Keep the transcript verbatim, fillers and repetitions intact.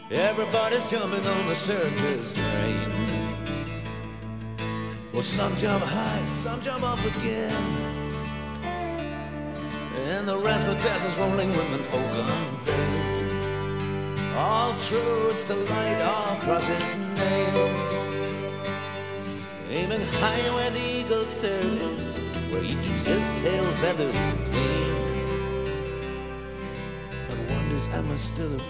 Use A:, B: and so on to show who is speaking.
A: Everybody's jumping on the circus train. Well, some jump high, some jump up again, and the razzmatazz is rolling women folk unveiled. All truths to light, all crosses nailed. Aiming high where the eagle sails, where he keeps his tail feathers clean, and wonders am I still a